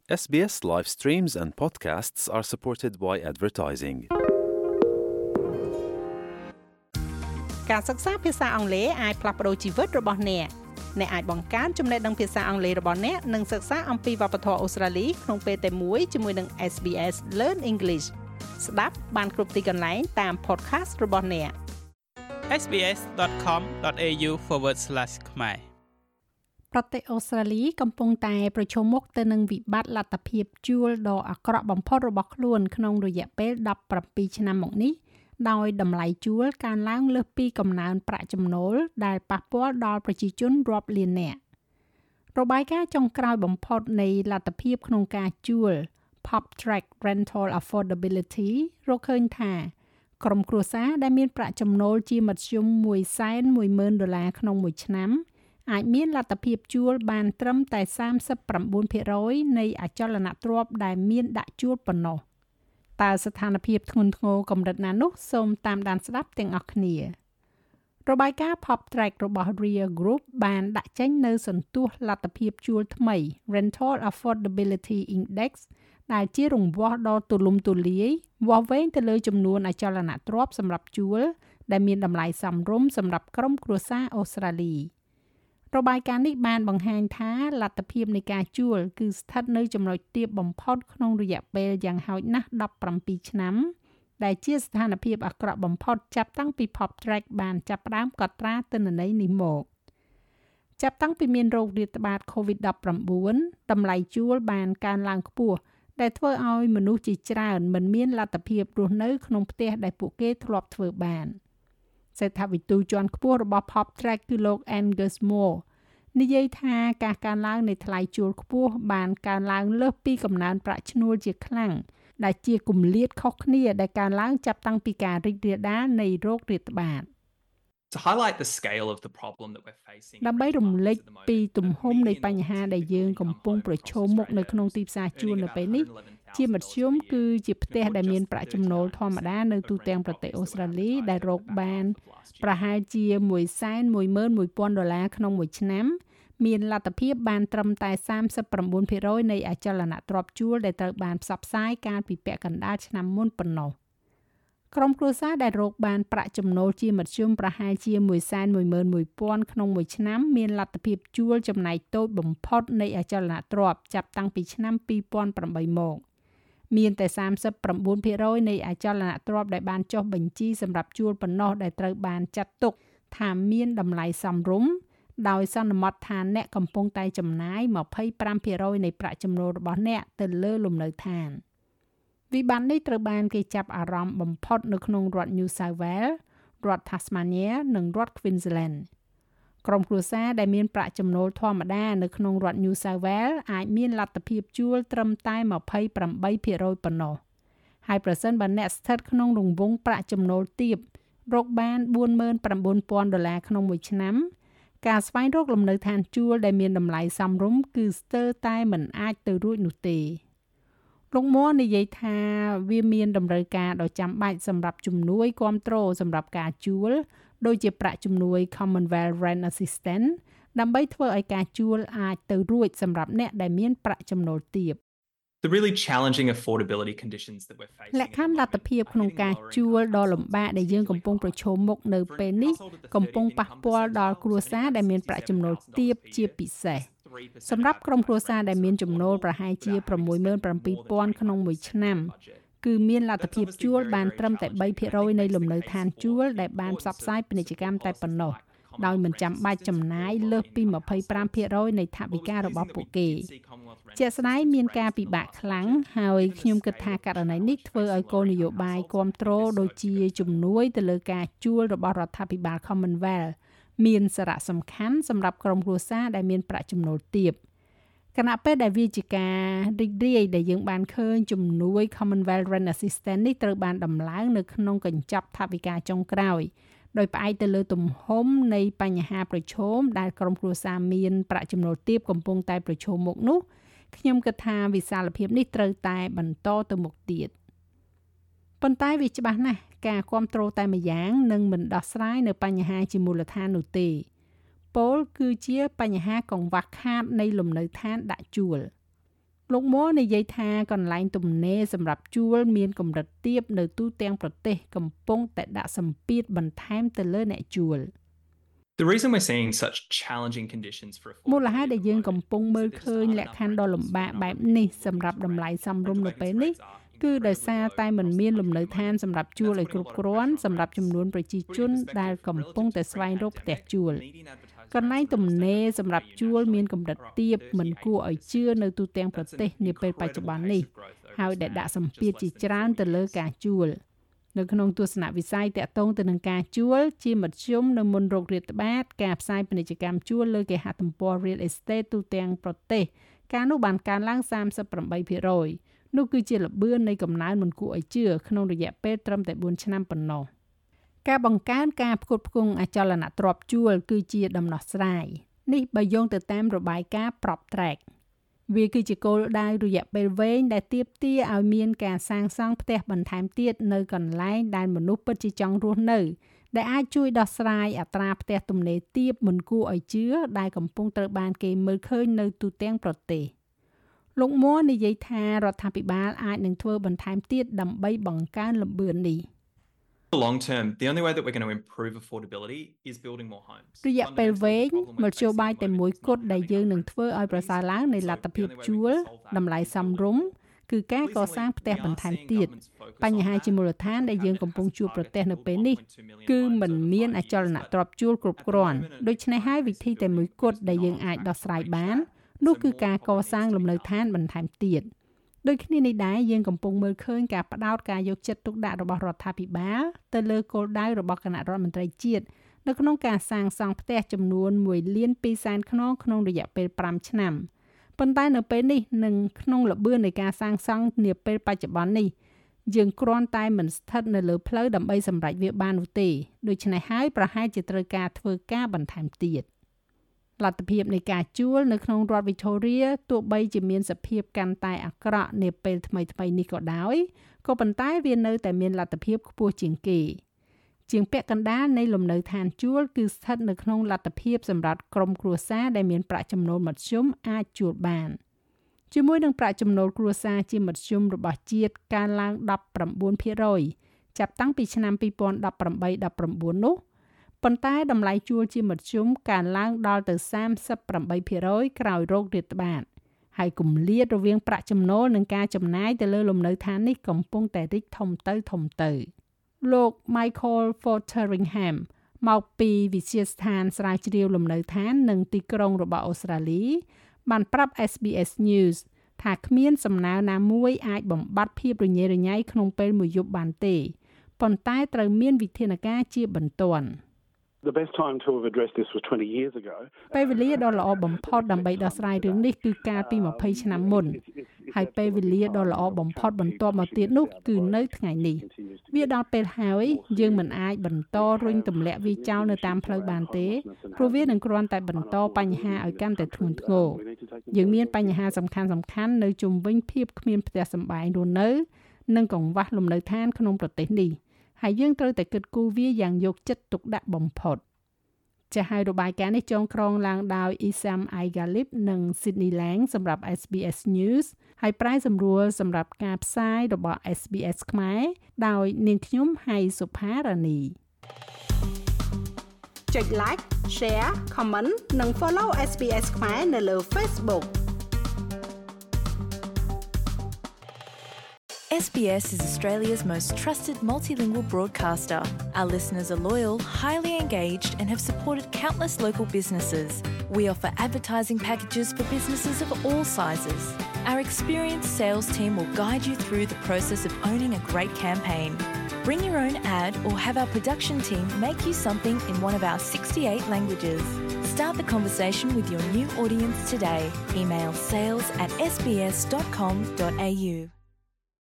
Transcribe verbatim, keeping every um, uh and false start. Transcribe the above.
เอส บี เอส live streams and podcasts are supported by advertising. ការសិក្សាភាសាអង់គ្លេសអាចផ្លាស់ប្ដូរជីវិតរបស់អ្នកអ្នកអាចបង្កើនចំណេះដឹងភាសាអង់គ្លេសរបស់អ្នកនិងសិក្សាអំពីវប្បធម៌អូស្ត្រាលីក្នុងពេលតែមួយជាមួយនឹង เอส บี เอสLearn English ស្ដាប់បានគ្រប់ទីកន្លែងតាម podcast របស់អ្នក sbs.com.au forward slash ខ្មែរប្រទេសអូស្ត្រាលីកំពុងតែប្រឈមមុខទៅនឹងវិបត្តិលទ្ធភាពជួលដ៏អាក្រក់បំផុតរបស់ខ្លួនក្នុងរយៈពេលដប់ប្រាំពីរឆ្នាំមកនេះដោយតម្លៃជួលកើនឡើងលើសពីកំណើនប្រាក់ចំណូលដែលប៉ះពាល់ដល់ប្រជាជនរាប់លាននាក់របាយការណ៍ចុងក្រោយបំផុតនៃលទ្ធភាពក្នុងការជួល PopTrack Rental Affordability រកឃើញថាក្រុមគ្រួសារដែលមានប្រាក់ចំណូលជាមធ្យមមួយសែនមួយម៉ឺនដុល្លារក្នុងមួយឆ្នាំអាចមានលទ្ធភាពជួលបានត្រឹមតែសាមសិបប្រាំបួនភាគរយនៃអចលនទ្រព្យដែលមានដាក់ជួលប៉ុណ្ណោះតើស្ថានភាពធ្ងន់ធ្ងរកម្រិតណានោះសូមតាមដានស្ដាប់ទាំងអស់គ្នារបាយការណ៍ PopTrack របស់ Ria Group បានដាក់ចេញនៅសន្ទុះលទ្ធភាពជួលថ្មី Rental Affordability Index ដែលជារង្វាស់ដ៏ទូលំទូលាយវាស់វែងទៅលើចំនួនអចលនទ្រព្យសម្រាប់ជួលដែលមានតម្លៃសមរម្យសម្រាប់ក្រុមគ្រួសារអូស្ត្រាលីរបាយការណ៍នេះបានបង្ហាញថាលទ្ធភាពនៃការជួលគឺស្ថិតនៅចំណុចទាបបំផុតក្នុងរយៈពេលយ៉ាងហោចណាស់ដប់ប្រាំពីរឆ្នាំដែលជាស្ថានភាពអាក្រក់បំផុតចាប់តាំងពី PopTrack បានចាប់ផ្ដើមកត់ត្រាទិន្នន័យនេះមកចាប់តាំងពីមានโรគរាតត្បាត COVID ដប់ប្រាំបួន តម្លៃជួលបានកើនឡើងខ្ពស់ដែលធ្វើឲ្យមនុស្សជាច្រើនមិនមានលទ្ធភាពរស់នៅក្នុងផ្ទះដែលពួកគេធ្លាប់ធ្វើបានសេដ្ឋវិទូជាន់ខ្ពស់របស់ PopTrack គឺលោក Angus Moore និយាយថាការកើនឡើងនៃថ្លៃជួលខ្ពស់បានកើនឡើងលើសពីកំណើនប្រាក់ឈ្នួលជាខ្លាំងដែលជាគម្លាតខុសគ្នាដែលកើនឡើងចាប់តាំងពីការរីករាលដាលនៃโรគរាតត្បាត To highlight the scale of the problem that we're facing ដើម្បីរំលេចពីទំហំនៃបញ្ហាដែលយើងកំពុងប្រឈមមុខនៅក្នុងទីផ្សារជួលនៅពេលនេះជាមធ្យមគឺជាផ្ទះដែលមានប្រាក់ចំណូលធម្មតានៅទូទាំងប្រទេសអូស្ត្រាលីដែលរកបានប្រហែលជាមួយសែនមួយម៉ឺនមួយពាន់ដុល្លារក្នុងមួយឆ្នាំមានលទ្ធភាពបានត្រឹមតែសាមសិបប្រាំបួនភាគរយនៃអចលនទ្រព្យជួលដែលត្រូវបានផ្សព្វផ្សាយកាលពីពាក់កណ្ដាលឆ្នាំមុនប៉ុណ្ណោះក្រុមគ្រួសារដែលរកបានប្រាក់ចំណូលជាមធ្យមប្រហែលជាមួយសែនមួយម៉ឺនមួយពាន់ក្នុងមួយឆ្នាំមានលទ្ធភាពជួលចំណែកតូចបំផុតនៃអចលនទ្រព្យចាប់តាំងពីឆ្នាំពីរពាន់ប្រាំបីមកមានតែសាមសិបប្រាំបួនភាគរយនៃអចលនទ្រព្យដែលបានចុះបញ្ជីសម្រាប់ជួលប៉ុណ្ណោះដែលត្រូវបានចាត់ទុកថាមានតម្លៃសមរម្យដោយសន្មតថាអ្នកកំពុងតែចំណាយยี่สิบห้าភាគរយនៃប្រាក់ចំណូលរបស់អ្នកទៅលើលំនៅឋានវិបត្តិនេះត្រូវបានគេចាប់អារម្មណ៍បំផុតនៅក្នុងរដ្ឋ New South Wales រដ្ឋ Tasmania និងរដ្ឋ Queensland ក្រុមគ្រួសារដែលមានប្រាក់ចំណូលធម្មតានៅក្នុងរដ្ឋ New South Wales អាចមានលទ្ធភាពជួលត្រឹមតែยี่สิบแปดភាគរយប៉ុណ្ណោះហើយប្រសិនបើអ្នកស្ថិតក្នុងរង្វង់ប្រាក់ចំណូលទាបរកបានបួនម៉ឺនប្រាំបួនពាន់ដុល្លារក្នុងមួយឆ្នាំការស្វែងរកលំនៅឋានជួលដែលមានតម្លៃសមរម្យគឺស្ទើរតែមិនអាចទៅរួចនោះទេលោកមួនិយាយថាវាមានតម្រូវការដ៏ចាំបាច់សម្រាប់ជំនួយគាំទ្រសម្រាប់ការជួលដូចជាប្រាក់ជំនួយ Commonwealth Rent Assistance ដើម្បីធ្វើឲ្យការជួលអាចទៅរួចសម្រាប់អ្នកដែលមានប្រាក់ចំណូលទាប The really challenging affordability conditions that we're facing លក្ខខណ្ឌលទ្ធភាពក្នុងការជួលដ៏លំបាកដែលយើងកំពុងប្រឈមមុខនៅពេលនេះកំពុងប៉ះពាល់ដល់គ្រួសារដែលមានប្រាក់ចំណូលទាបជាពិសេសសម្រាប់ក្រុមគ្រួសារដែលមានចំណូលប្រហែលជាsáuម៉ឺនប្រាំពីរពាន់ក្នុងមួយឆ្នាំគឺមានលទ្ធភាពជួលបានត្រឹមតែ三ភាគរយនៃលំនៅឋានជួលដែលបានផ្សព្វផ្សាយពាណិជ្ជកម្មតែប៉ុណ្ណោះដោយមិនចាំបាច់ចំណាយលើសពីยี่สิบห้าភាគរយនៃថវិការបស់ពួកគេជាក់ស្ដែងមានការពិបាកខ្លាំងហើយខ្ញុំគិតថាករណីនេះធ្វើឲ្យគោលនយោបាយគាំទ្រដូចជាជំនួយទៅលើការជួលរបស់រដ្ឋាភិបាល Commonwealth មានសារៈសំខាន់សម្រាប់ក្រុមគ្រួសារដែលមានប្រាក់ចំណូលទាបគណៈពេលដែលវាជាការរីករាយដែលយើងបានឃើញជំនួយ Commonwealth Rent Assistance នេះត្រូវបានដំឡើងនៅក្នុងកញ្ចប់ថវិកាចុងក្រោយដោយផ្អែកទៅលើទំហំនៃបញ្ហាប្រឈមដែលក្រុមគ្រួសារមានប្រាក់ចំណូលទាបកំពុងតែប្រឈមមុខនោះខ្ញុំគិតថាវិសាលភាពនេះត្រូវតែបន្តទៅមុខទៀតប៉ុន្តែវាច្បាស់ណាស់ការគាំទ្រតែម្យ៉ាងនឹងមិនដោះស្រាយនៅបញ្ហាជាមូលដ្ឋាននោះទេពោលគឺជាបញ្ហាកង្វះខាតនៃលំនៅឋានដាក់ជួលលោកមួនិយាយថាកន្លែងទំនេរសម្រាប់ជួលមានកម្រិតទាបនៅទូទាំងប្រទេសកំពុងតែដាក់សម្ពាធបន្ថែមទៅលើអ្នកជួល The reason we're seeing such challenging conditions for មូលហេតុដែលយើងកំពុងមើលឃើញលក្ខខណ្ឌដ៏លំបាកបែបនេះសម្រាប់តម្លៃសមរម្យនៅពេលនេះគឺដោយសារតែមិនមានលំនៅឋានសម្រាប់ជួលឲ្យគ្រប់គ្រាន់សម្រាប់ចំនួនប្រជាជនដែលកំពុងតែស្វែងរកផ្ទះជួលកន្លែងទំនេរសម្រាប់ជួលមានកម្រិតទាបមិនគួរឲ្យជឿនៅទូទាំងប្រទេសនាពេលបច្ចុប្បន្ននេះហើយដែលដាក់សម្ពាធជាច្រើនទៅលើការជួលនៅក្នុងទស្សនវិស័យតាក់ទងទៅនឹងការជួលជាមធ្យមនៅមុនរោគរាតត្បាតការផ្សាយពាណិជ្ជកម្មជួលលើគេហទំព័រ Real Estate ទូទាំងប្រទេសការនោះបានកើនឡើង សាមសិបប្រាំបីភាគរយ នោះគឺជាល្បឿននៃកំណើនមិនគួរឲ្យជឿក្នុងរយៈពេលត្រឹមតែបួនឆ្នាំប៉ុណ្ណោះការបង្កើនការផ្គត់ផ្គង់អចលនទ្រព្យជួលគឺជាដំណោះស្រាយនេះបើយោងទៅតាមរបាយការណ៍ PropTrack វាគឺជាគោលដៅរយៈពេលវែងដែលទាមទារឲ្យមានការសាងសង់ផ្ទះបន្ថែមទៀតនៅកន្លែងដែលមនុស្សពិតជាចង់រស់នៅដែលអាចជួយដោះស្រាយអត្រាផ្ទះទំនេរទាបមិនគួរឲ្យជឿដែលកំពុងត្រូវបានគេមើលឃើញនៅទូទាំងប្រទេសលោកមួនិយាយថារដ្ឋាភិបាលអាចនឹងធ្វើបន្ថែមទៀតដើម្បីបង្កើនល្បឿននេះ long term the only way that we're going to improve affordability is building more homes រយៈពេលវែងមធ្យោបាយតែមួយគត់ដែលយើងនឹងធ្វើឲ្យប្រសើរឡើងនៃលទ្ធភាពជួលតម្លៃសមរម្យគឺការកសាងផ្ទះបន្ថែមទៀតបញ្ហាជាមូលដ្ឋានដែលយើងកំពុងជួបប្រទះនៅពេលនេះគឺមិនមានអចលនទ្រព្យជួលគ្រប់គ្រាន់ដូច្នេះហើយវិធីតែមួយគត់ដែលយើងអាចដោះស្រាយបាននោះគឺការកសាងលំនៅឋានបន្ថែមទៀតដូចគ្នានេះដែរយើងកំពុងមើលឃើញការផ្ដោតការយកចិត្តទុកដាក់របស់រដ្ឋាភិបាលទៅលើគោលដៅរបស់គណៈរដ្ឋមន្ត្រីជាតិនៅក្នុងការសាងសង់ផ្ទះចំនួនមួយលានពីរសែនខ្នងក្នុងរយៈពេលប្រាំឆ្នាំប៉ុន្តែនៅពេលនេះនិងក្នុងល្បឿននៃការសាងសង់នាពេលបច្ចុប្បន្ននេះយើងគ្រាន់តែមិនស្ថិតនៅលើផ្លូវដើម្បីសម្រេចវាបាននោះទេដូច្នេះហើយប្រហែលជាត្រូវការធ្វើការបន្ថែមទៀតលទ្ធភាពនៃការជួលនៅក្នុងរដ្ឋ Victoria ទោះបីជាមានសភាពកាន់តែអាក្រក់នាពេលថ្មីៗនេះក៏ដោយក៏ប៉ុន្តែវានៅតែមានលទ្ធភាពខ្ពស់ជាងគេជាងពាក់កណ្ដាលនៃលំនៅឋានជួលគឺស្ថិតនៅក្នុងលទ្ធភាពសម្រាប់ក្រុមគ្រួសារដែលមានប្រាក់ចំណូលមធ្យមអាចជួលបានជាមួយនឹងប្រាក់ចំណូលគ្រួសារជាមធ្យមរបស់ជាតិកើនឡើងដប់ប្រាំបួនភាគរយចាប់តាំងពីឆ្នាំពីរពាន់ដប់ប្រាំបី ដប់ប្រាំបួននោះប៉ុន្តែតម្លៃជួលជាមធ្យមកើនឡើងដល់ទៅសាមសិបប្រាំបីភាគរយក្រោយរោគរាតត្បាតហើយគម្លាតរវាងប្រាក់ចំណូលនិងការចំណាយទៅលើលំនៅឋាននេះកំពុងតែរីកធំទៅធំទៅលោក Michael Fotheringham មកពីវិទ្យាស្ថានស្រាវជ្រាវលំនៅឋាននិងទីក្រុងរបស់អូស្ត្រាលីបានប្រាប់ S B S News ថាគ្មានសំណើណាមួយអាចបំបត្តិភាពរញ៉េរញ៉ៃក្នុងពេលមួយយប់បានទេប៉ុន្តែត្រូវមានវិធានការជាបន្ទាន់ The best time to have addressed this was twenty years ago. ពេលវេលាដ៏ល្អបំផុតដើម្បីដោះស្រាយរឿងនេះគឺកាលពីម្ភៃឆ្នាំមុនហើយពេលវេលាដ៏ល្អបំផុតបន្ទាប់មកទៀតនោះគឺនៅថ្ងៃនេះវាដល់ពេលហើយយើងមិនអាចបន្តរុញទម្លាក់វាចោលនៅតាមផ្លូវបានទេព្រោះវានឹងគ្រាន់តែបន្តបញ្ហាឲ្យកាន់តែធ្ងន់ធ្ងរយើងមានបញ្ហាសំខាន់សំខាន់នៅជុំវិញភាពគ្មានផ្ទះសម្បែងរស់នៅនិងកង្វះលំនៅឋានក្នុងប្រទេសនេះហើយយើងត្រូវតែគិតគូរវាយ៉ាងយកចិត្តទុកដាក់បំផុតចាស់ហើយរបាយការណ៍នេះចងក្រងឡើងដោយ Isam Aigalip និង Sydney Lang សម្រាប់ S B S News ហើយប្រែសម្រួលសម្រាប់ការផ្សាយរបស់ S B S ខ្មែរដោយនាងខ្ញុំហៃសុផារ៉ានីចុច Like Share Comment និង Follow S B S ខ្មែរនៅលើ Facebook S B S is Australia's most trusted multilingual broadcaster. Our listeners are loyal, highly engaged, and have supported countless local businesses. We offer advertising packages for businesses of all sizes. Our experienced sales team will guide you through the process of owning a great campaign. Bring your own ad or have our production team make you something in one of our sixty-eight languages. Start the conversation with your new audience today. Email sales at s b s dot com dot a u.